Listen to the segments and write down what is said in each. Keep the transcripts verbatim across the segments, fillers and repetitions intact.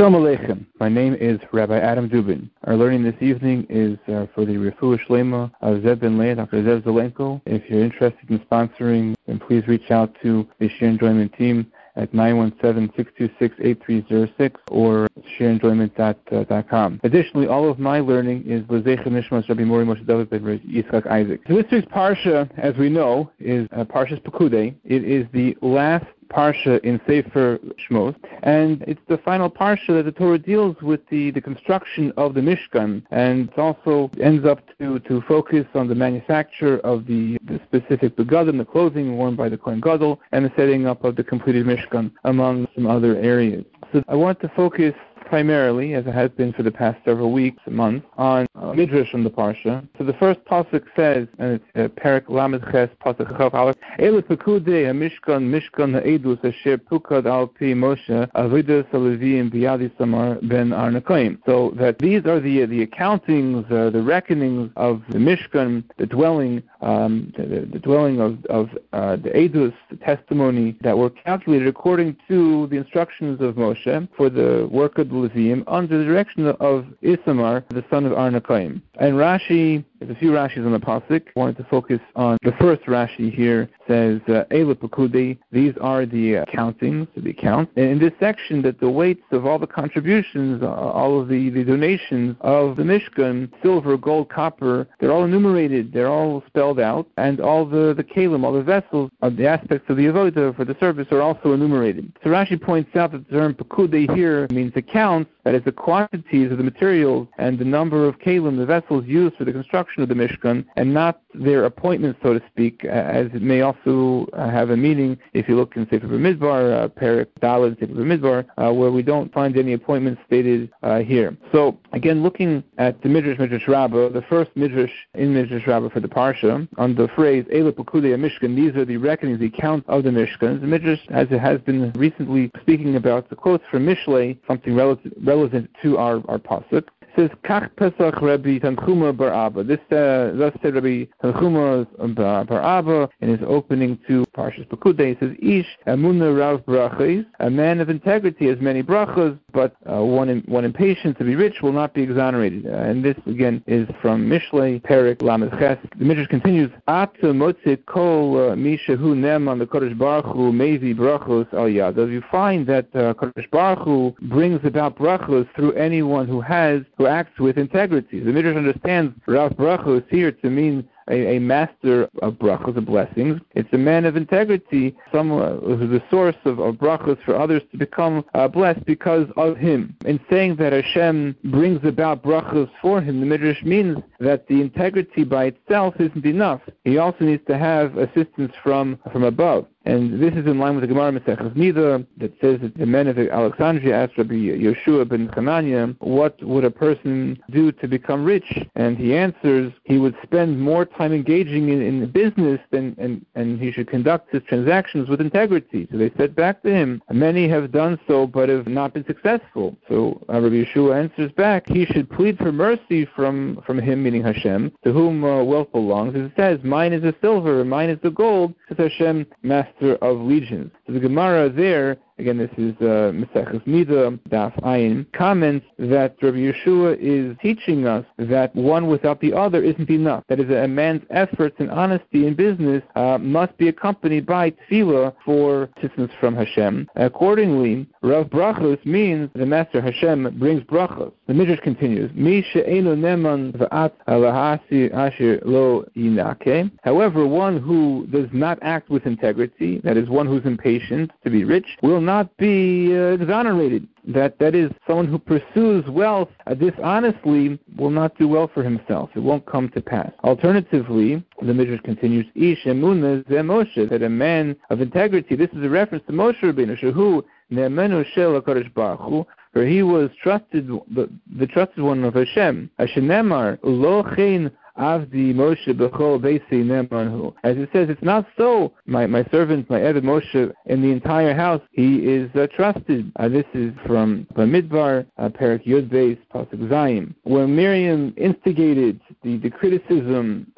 Shalom Aleichem. My name is Rabbi Adam Dubin. Our learning this evening is uh, for the Refuah Shlema of Zev Ben Leah, Doctor Zev Zelenko. If you're interested in sponsoring, then please reach out to the Shir Enjoyment team at nine one seven, six two six, eight three zero six or shir enjoyment dot com. Additionally, all of my learning is L'Zeichem Nishmas Rabbi Mori Moshe David Ben Yitzchak Isaac. So this week's Parsha, as we know, is uh, Parshas Pekudei. It is the last Parsha in Sefer Shmos, and it's the final Parsha that the Torah deals with the, the construction of the Mishkan, and it also ends up to, to focus on the manufacture of the, the specific begadim, the clothing worn by the Kohen Gadol, and the setting up of the completed Mishkan, among some other areas. So I want to focus primarily, as it has been for the past several weeks, months, on uh, Midrash from the Parsha. So the first pasuk says, and it's uh, Perek Lamed Ches, pasuk Chav Aleph, Ele Pekudei HaMishkan, Mishkan HaEdus, Asher Pukad Al Pi Moshe, Avidas HaLeviim B'Yad Isamar Ben Arnakoim. So that these are the uh, the accountings, uh, the reckonings of the Mishkan, the dwelling, um, the, the dwelling of, of uh, the Edus, the testimony that were calculated according to the instructions of Moshe for the work of the Leviim under the direction of Isamar, the son of Arnakoim. And Rashi, there's a few Rashis on the pasuk. I wanted to focus on the first Rashi here. Says Ele Pekudei. These are the accountings, the accounts. And in this section, that the weights of all the contributions, uh, all of the, the donations of the Mishkan, silver, gold, copper, they're all enumerated. They're all spelled out, and all the the kalim, all the vessels, uh, the aspects of the avodah for the service are also enumerated. So Rashi points out that the term Pekudei here means accounts. That is the quantities of the materials and the number of kalim, the vessels used for the construction of the Mishkan, and not their appointments, so to speak, as it may also uh, have a meaning if you look in Sefer B'Midbar, uh, Perek Daled, Sefer B'Midbar, uh, where we don't find any appointments stated uh, here. So, again, looking at the Midrash Midrash Rabbah, the first Midrash in Midrash Rabbah for the Parsha, on the phrase, Ele Pekudei HaMishkan, these are the reckonings, the accounts of the Mishkan. The Midrash, as it has been recently speaking about, the quotes from Mishlei, something relative, relevant to our, our pasuk. It says, Kach Pesach Rabbi Tanchuma Bar Abba. This, uh, thus said Rabbi Tanchuma Bar Abba in his opening to Parshas Pekudei. He says, Ish Emunah Rav Brachos, a man of integrity has many brachos, but uh, one, in, one impatient to be rich will not be exonerated. Uh, and this, again, is from Mishlei, Perek Lamed Ches. The Midrash continues, At Motze Kol Mishahu Neman, the Kodesh Baruch Hu, Mevi Brachos Al Yadav. You find that uh, Kodesh Baruch Hu brings about brachos through anyone who has, who acts with integrity. The Midrash understands Rav Brachos here to mean A, a master of brachos, of blessings. It's a man of integrity, someone who's the source of, of brachos for others to become uh, blessed because of him. In saying that Hashem brings about brachos for him, the Midrash means that the integrity by itself isn't enough. He also needs to have assistance from, from above. And this is in line with the Gemara Maseches Nida that says that the men of Alexandria asked Rabbi Yeshua ben Chananya, what would a person do to become rich? And he answers, he would spend more time engaging in, in business than, and, and he should conduct his transactions with integrity. So they said back to him, many have done so but have not been successful. So uh, Rabbi Yeshua answers back, he should plead for mercy from, from him, meaning Hashem, to whom uh, wealth belongs. As it says, mine is the silver, mine is the gold, says Hashem, master of legions. So the Gemara there, again, this is uh, Maseches Nida, Daf Ayin, comments that Rabbi Yeshua is teaching us that one without the other isn't enough. That is, a man's efforts and honesty in business uh, must be accompanied by tefillah for assistance from Hashem. Accordingly, Rav Brachos means the Master Hashem brings brachos. The Midrash continues, Mi she'eino neman v'at alahasi asher lo yinake. However, one who does not act with integrity, that is, one who's impatient to be rich, will not be uh, exonerated. That that is, someone who pursues wealth uh, dishonestly will not do well for himself. It won't come to pass. Alternatively, the Midrash continues, Ish emunah ze Moshe, that a man of integrity, this is a reference to Moshe Rabbeinu, shehu ne'emenu shel HaKadosh Baruch Hu, for he was trusted, the, the trusted one of Hashem. Hashenemar lo chen Avdi Moshe b'chol beisi ne'emanhu. As it says, it's not so. My my servant, my Eved Moshe, in the entire house, he is uh, trusted. Uh, this is from Bamidbar, uh, Perek Yud Beis, Pasuk Zayim. When Miriam instigated the, the criticism uh,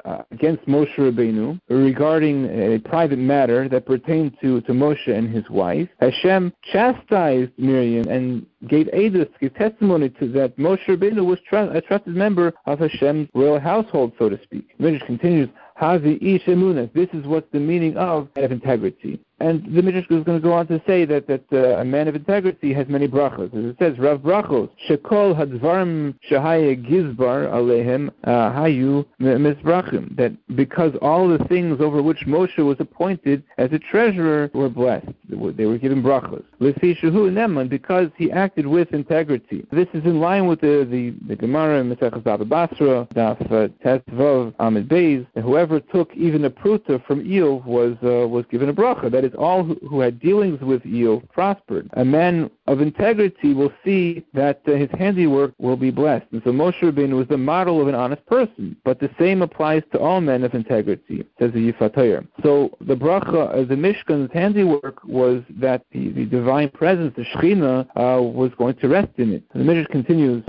uh, against Moshe Rabbeinu regarding a private matter that pertained to, to Moshe and his wife. Hashem chastised Miriam and gave edus, gave testimony to that Moshe Rabbeinu was tr- a trusted member of Hashem's royal household, so to speak. The Midrash continues, Hazi ish emunas. This is what's the meaning of man of integrity. And the Midrash is going to go on to say that, that uh, a man of integrity has many brachos. As it says, Rav brachos, shekol hadvarim shahaya gizbar alehem hayu mizbrachim. That because all the things over which Moshe was appointed as a treasurer were blessed. They were given brachos. Lefi shehu neman, because he acted with integrity. This is in line with the, the, the Gemara in Maseches Baba Basra, Daf uh, Tes Vav Amid Beis. Whoever took even a pruta from Eov was, uh, was given a bracha. That is, all who, who had dealings with Eov prospered. A man of integrity will see that uh, his handiwork will be blessed. And so Moshe Rabbeinu was the model of an honest person. But the same applies to all men of integrity, says the Yifat Torah. So the bracha of the Mishkan's handiwork was that the, the divine presence, the Shekhinah, uh, was going to rest in it. The Midrash continues,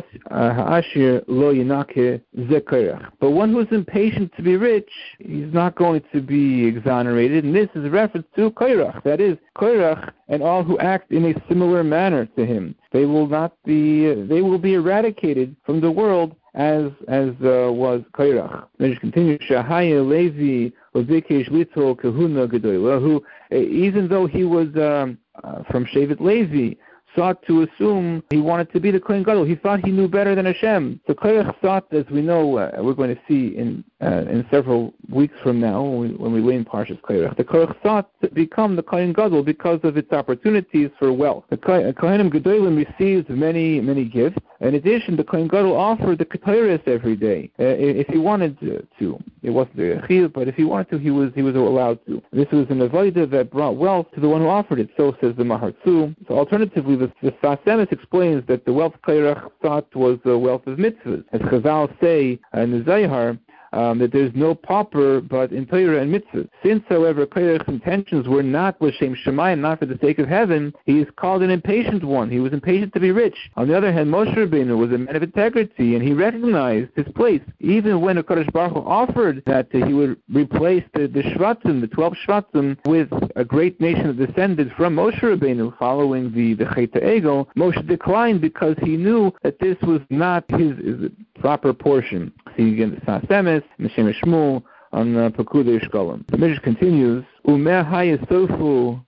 Ha'ashir lo yinake zekerach. But one who is impatient to be rich, he's not going to be exonerated. And this is a reference to Koirach. That is, Koirach and all who act in a similar manner to him. They will not be, they will be eradicated from the world as as uh, was Koirach. Then it continues, Shahaya Levi Obikesh Lito Kahuna Gedoyla, who, uh, even though he was um, uh, from Shevet Levi, sought to assume he wanted to be the Kohen Gadol. He thought he knew better than Hashem. So Koirach thought, as we know, uh, we're going to see in uh, in several weeks from now when we, when we learn Parshas Koirach, the Koirach thought to become the Kohen Gadol because of its opportunities for wealth. The Kohenim Gedolim received many, many gifts. In addition, the Kohen Gadol offered the Ketores every day, uh, if he wanted to. It wasn't a chiyuv, but if he wanted to, he was he was allowed to. This was an avodah that brought wealth to the one who offered it. So says the Mahartzu. So alternatively, the, the Sfas Emes explains that the wealth Koirach thought was the wealth of mitzvahs. As Chazal say in the Zohar, Um, that there's no pauper but in Torah and mitzvah. Since, however, Koirach's intentions were not l'shem shamayim, not for the sake of heaven, he is called an impatient one. He was impatient to be rich. On the other hand, Moshe Rabbeinu was a man of integrity, and he recognized his place. Even when HaKadosh Baruch Hu offered that uh, he would replace the, the Shvatim, the twelve Shvatim, with a great nation that descended from Moshe Rabbeinu following the, the Chet HaEgel, Moshe declined because he knew that this was not his, his proper portion. See again the Sfas Emes, Meshem Shmuel, on uh, Pekudei Shkolim. The Midrash continues, Umer hayasofu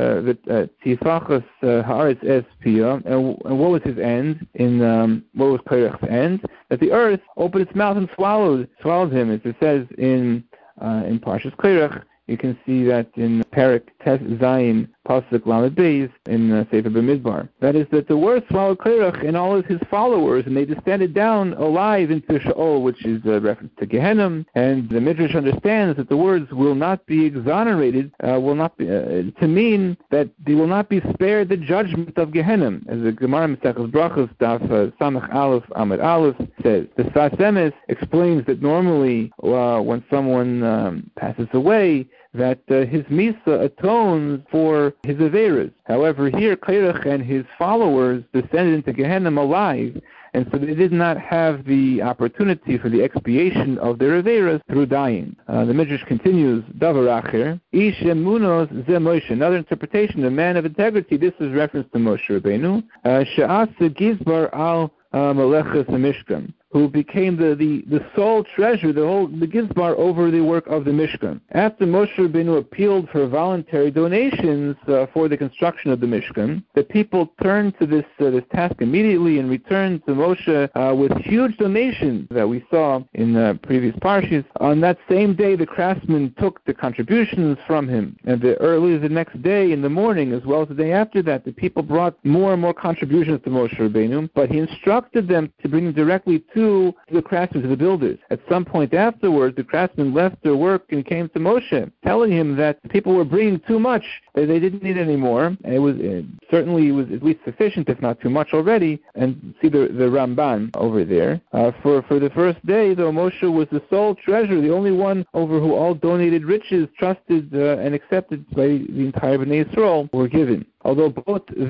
tifachas haaretz es pia, and what was his end? In um, what was Koirach's end? That the earth opened its mouth and swallowed swallowed him, as it says in uh, in Parshas Koirach. You can see that in Perek Tes Zayin Pasuk Lamed Beis in uh, Sefer B'Midbar. That is, that the word swallowed Koirach and all of his followers, and they descended down alive into Sheol, which is a reference to Gehenna. And the Midrash understands that the words will not be exonerated, uh, will not be, uh, to mean that they will not be spared the judgment of Gehenna. As the Gemara Maseches Brachos Daf uh, Samach Aleph Amud Aleph says, the Sfas Emes explains that normally uh, when someone um, passes away, that uh, his Misa atones for his Averas. However, here Koirach and his followers descended into Gehenna alive, and so they did not have the opportunity for the expiation of their Averas through dying. Uh, the Midrash continues, Davar Acher, Ish Emunos Ze Moshe. Another interpretation, the man of integrity. This is reference to Moshe Rabbeinu. She'as Gizbar al Meleches Mishkan, who became the, the, the sole treasurer, the whole the Gizbar over the work of the Mishkan. After Moshe Rabbeinu appealed for voluntary donations uh, for the construction of the Mishkan, the people turned to this uh, this task immediately and returned to Moshe uh, with huge donations that we saw in uh, previous parshas. On that same day, the craftsmen took the contributions from him, and the, early the next day in the morning, as well as the day after that, the people brought more and more contributions to Moshe Rabbeinu, but he instructed them to bring them directly to To the craftsmen, to the builders. At some point afterwards, the craftsmen left their work and came to Moshe, telling him that people were bringing too much, that they didn't need any more. And it was uh, certainly it was at least sufficient, if not too much already. And see the, the Ramban over there. Uh, for, for the first day, though, Moshe was the sole treasurer, the only one over who all donated riches, trusted uh, and accepted by the entire Bnei Yisrael, were given. Although both this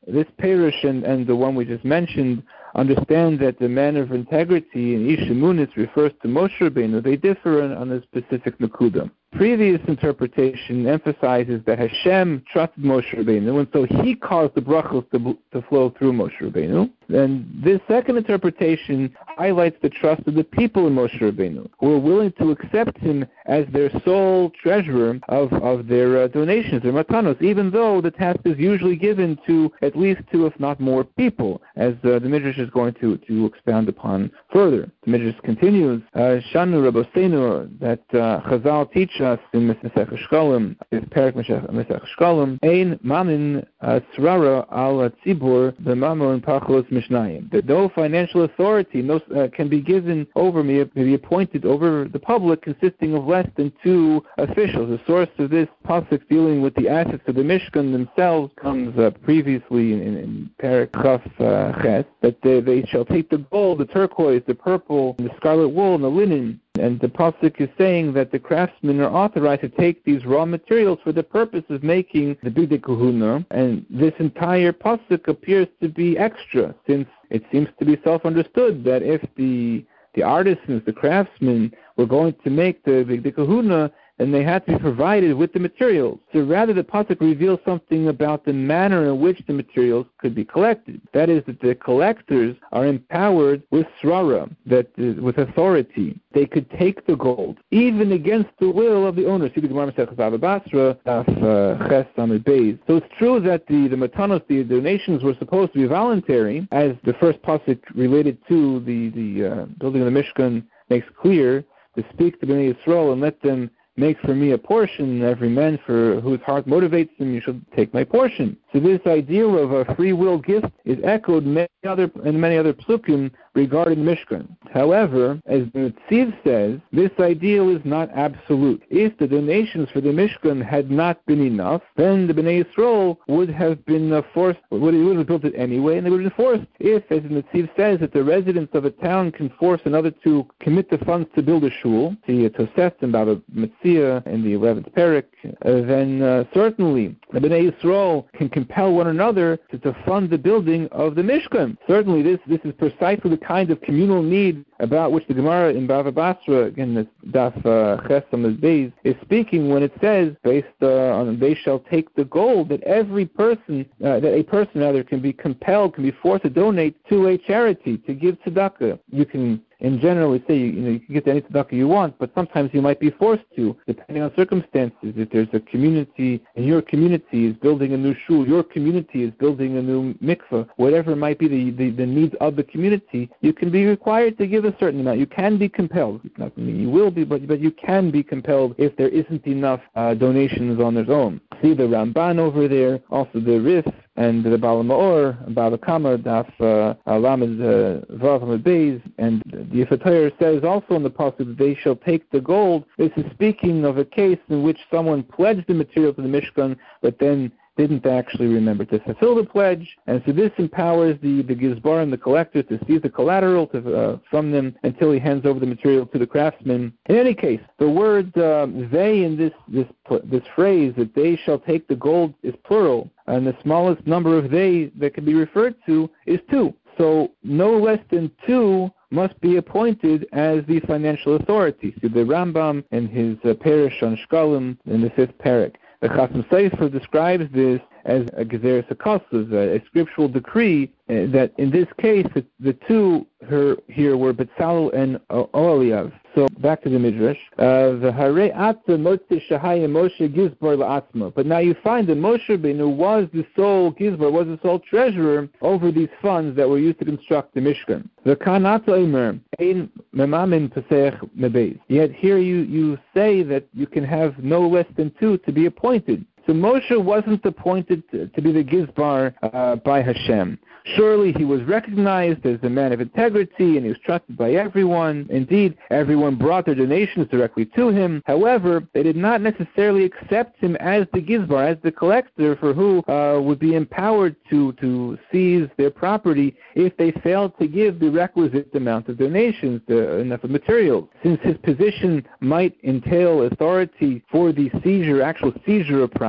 this Perush and, and the one we just mentioned understand that the man of integrity in Ish Emunis refers to Moshe Rabbeinu, they differ on, on a specific Nakuda. Previous interpretation emphasizes that Hashem trusted Moshe Rabbeinu, and so he caused the brachos to, to flow through Moshe Rabbeinu. And this second interpretation highlights the trust of the people in Moshe Rabbeinu, who are willing to accept him as their sole treasurer of, of their uh, donations, their matanos, even though the task is usually given to at least two, if not more, people, as uh, the Midrash is going to, to expound upon further. The Midrash continues, uh, Shanu Rabosenu, that uh, Chazal teach us in Mesech Shkalim, is Perak Mesech Shkalim, Ein Mamin Srara al Tzibur b'Mamon Pachos Mishnayim. That no financial authority no, uh, can be given over me, be appointed over the public, consisting of less than two officials. The source of this pasuk dealing with the assets of the Mishkan themselves comes uh, previously in, in Perak Chaf uh, Ches, that they, they shall take the gold, the turquoise, the purple, the scarlet wool, and the linen. And the pasuk is saying that the craftsmen are authorized to take these raw materials for the purpose of making the Bigdei Kahuna. And this entire pasuk appears to be extra, since it seems to be self-understood that if the the artisans, the craftsmen, were going to make the Bigdei Kahuna, and they had to be provided with the materials. So rather, the pasuk reveals something about the manner in which the materials could be collected. That is, that the collectors are empowered with srara, that is, with authority. They could take the gold, even against the will of the owner. See the Gemara Masechtas Bava Basra, Daf Ches Amud Beis. So it's true that the, the matanos, the donations, were supposed to be voluntary, as the first pasuk related to the, the uh, building of the Mishkan makes clear, to speak to Bnei Yisrael and let them make for me a portion, every man for whose heart motivates him, you should take my portion. So this idea of a free will gift is echoed many other, in many other psukim regarding Mishkan. However, as the Tziv says, this ideal is not absolute. If the donations for the Mishkan had not been enough, then the Bnei Yisrael would have been uh, forced, would, would have built it anyway, and they would have been forced. If, as the Tziv says, that the residents of a town can force another to commit the funds to build a shul, see a Tosef and Bava Metzia in the eleventh Perak, uh, then uh, certainly the Bnei Yisrael can compel one another to, to fund the building of the Mishkan. Certainly this, this is precisely the kind of communal need about which the Gemara in Bava Basra, again, this Daf Ches Amud Beis, is speaking when it says, based uh, on they shall take the gold, that every person, uh, that a person rather can be compelled, can be forced to donate to a charity, to give tzedakah. You can in general, we say you, you know you can get any tzedakah you want, but sometimes you might be forced to, depending on circumstances. If there's a community, and your community is building a new shul, your community is building a new mikveh, whatever might be the, the, the needs of the community, you can be required to give a certain amount. You can be compelled. It's not mean you will be, but, but you can be compelled if there isn't enough uh, donations on their own. See the Ramban over there, also the Rif, and the Baal Ma'or, Baal Kama, Daf Lamed Vav Amud Beis, and the Yifat Torah says also in the pasuk that they shall take the gold. This is speaking of a case in which someone pledged the material to the Mishkan, but then didn't actually remember to fulfill the pledge, and so this empowers the, the Gizbar and the collector to seize the collateral to, uh, from them until he hands over the material to the craftsman. In any case, the word uh, they in this, this, this phrase, that they shall take the gold, is plural, and the smallest number of they that can be referred to is two. So no less than two must be appointed as the financial authority. So the Rambam in his uh, Perush on Shkalim in the fifth parak. The Chasam Sofer describes this as a gezeres hakosas, a scriptural decree, uh, that in this case the, the two her, here were Betzalel and uh, Oholiav. So back to the Midrash. The Harei Atza Motzi Shahaya Moshe Gizbar La'atzma. But now you find that Moshe Rabbeinu was the sole Gizbar, was the sole treasurer over these funds that were used to construct the Mishkan. The Kanat Omer Ein Memamin Pesach Mebeis. Yet here you, you say that you can have no less than two to be appointed. So Moshe wasn't appointed to, to be the Gizbar uh, by Hashem. Surely he was recognized as a man of integrity, and he was trusted by everyone. Indeed, everyone brought their donations directly to him. However, they did not necessarily accept him as the Gizbar, as the collector, for who uh, would be empowered to, to seize their property if they failed to give the requisite amount of donations, the, enough of materials. Since his position might entail authority for the seizure, actual seizure of property,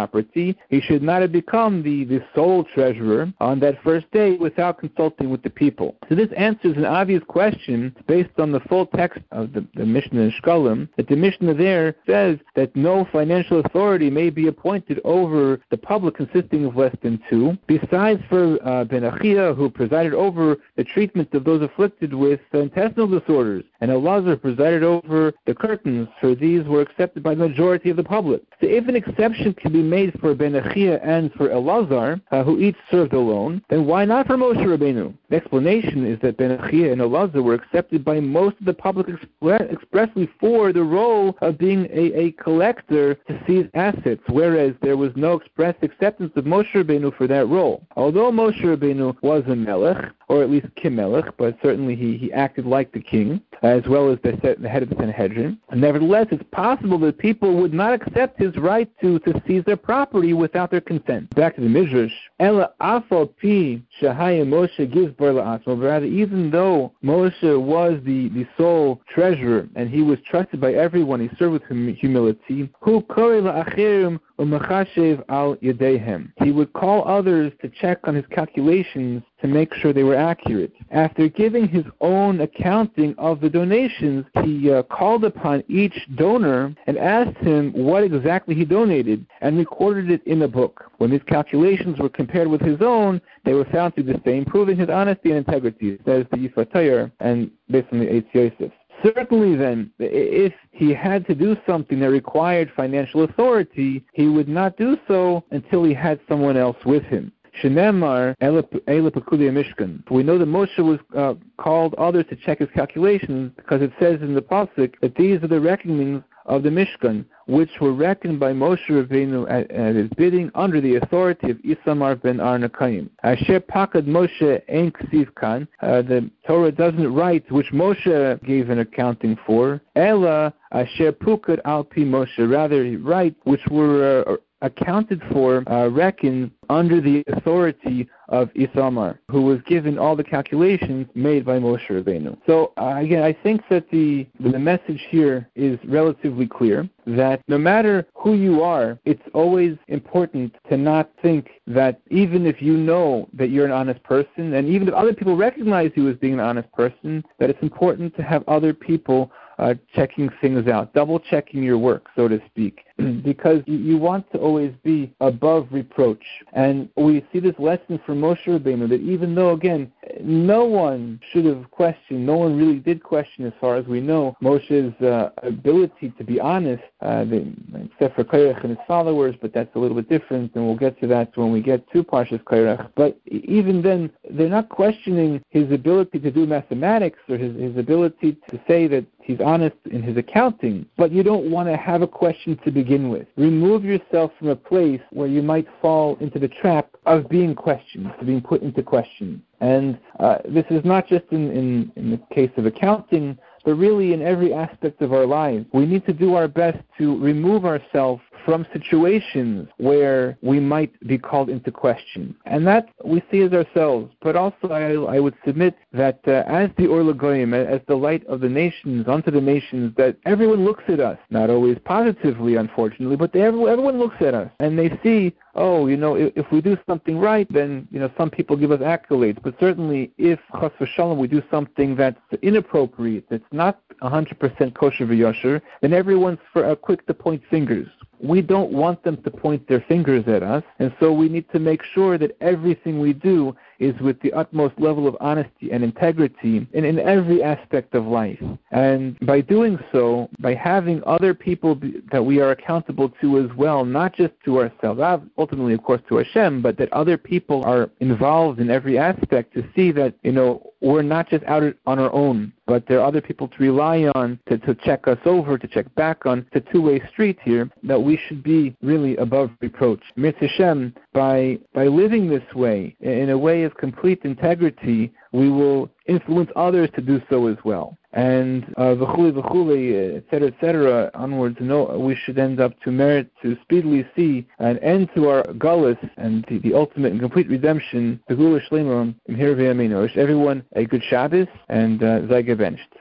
property, he should not have become the, the sole treasurer on that first day without consulting with the people. So this answers an obvious question based on the full text of the, the Mishnah in Shkalim, that the Mishnah there says that no financial authority may be appointed over the public consisting of less than two, besides for uh, Ben Achia, who presided over the treatment of those afflicted with uh, intestinal disorders, and Elazar presided over the curtains, for these were accepted by the majority of the public. So if an exception can be made for Ben Achia and for Elazar, uh, who each served alone, then why not for Moshe Rabbeinu? The explanation is that Ben Achia and Elazar were accepted by most of the public expre- expressly for the role of being a, a collector to seize assets, whereas there was no express acceptance of Moshe Rabbeinu for that role. Although Moshe Rabbeinu was a melech, or at least kimelech, but certainly he, he acted like the king, as well as the, the head of the Sanhedrin. Nevertheless, it's possible that people would not accept his right to, to seize their property without their consent. Back to the Midrash, Ela afal pi shahaya Moshe gives bar la'asmo. Rather, even though Moshe was the, the sole treasurer and he was trusted by everyone, he served with hum- humility. Hu korei la'achirim u'machashev al yadehem. He would call others to check on his calculations to make sure they were accurate. After giving his own accounting of the donations, he uh, called upon each donor and asked him what exactly he donated and recorded it in a book. When his calculations were compared with his own, they were found to be the same, proving his honesty and integrity, says the Yifatayr, and based on the Eitz Yosef. Certainly then, if he had to do something that required financial authority, he would not do so until he had someone else with him. Shenemar Ela Pekudei Mishkan. We know that Moshe was uh, called others to check his calculations because it says in the pasuk that these are the reckonings of the Mishkan, which were reckoned by Moshe Rabbeinu at, at his bidding under the authority of Isamar ben Arnakayim. Asher Pakad Moshe Ein Ksiv Kan. The Torah doesn't write which Moshe gave an accounting for. Ela Asher Pukad Al Pi Moshe. Rather, he writes which were uh, accounted for, uh, reckoned under the authority of Isamar, who was given all the calculations made by Moshe Rabbeinu. So uh, again, I think that the the message here is relatively clear, that no matter who you are, it's always important to not think that even if you know that you're an honest person, and even if other people recognize you as being an honest person, that it's important to have other people Uh, checking things out, double-checking your work, so to speak, because you, you want to always be above reproach. And we see this lesson from Moshe Rabbeinu, that even though, again, no one should have questioned, no one really did question, as far as we know, Moshe's uh, ability to be honest, uh, the, except for Korach and his followers, but that's a little bit different, and we'll get to that when we get to Parshas Korach. But even then, they're not questioning his ability to do mathematics or his, his ability to say that he's honest in his accounting, but you don't want to have a question to begin with. Remove yourself from a place where you might fall into the trap of being questioned, of being put into question. And uh, this is not just in, in, in the case of accounting, but really in every aspect of our lives. We need to do our best to remove ourselves from situations where we might be called into question. And that we see as ourselves. But also I, I would submit that uh, as the Or L'Goyim, as the light of the nations, unto the nations, that everyone looks at us, not always positively, unfortunately, but they, everyone looks at us and they see, oh, you know, if, if we do something right, then, you know, some people give us accolades. But certainly if, chas v'shalom, we do something that's inappropriate, that's not one hundred percent kosher v'yosher, then everyone's for, uh, quick to point fingers. We don't want them to point their fingers at us, and so we need to make sure that everything we do is with the utmost level of honesty and integrity in, in every aspect of life. And by doing so, by having other people be, that we are accountable to as well, not just to ourselves, ultimately, of course, to Hashem, but that other people are involved in every aspect to see that, you know, we're not just out on our own, but there are other people to rely on to, to check us over, to check back on. It's a two-way street here, that we should be really above reproach. Mitzvah Hashem, by, by living this way, in a way of complete integrity, we will influence others to do so as well. And v'chuli v'chuli, et cetera, et cetera, onwards, no, we should end up to merit to speedily see an end to our gullus and the, the ultimate and complete redemption, the Gula Shlema, in here v'yameinu. Wish everyone a good Shabbos and uh, Zay gebencht.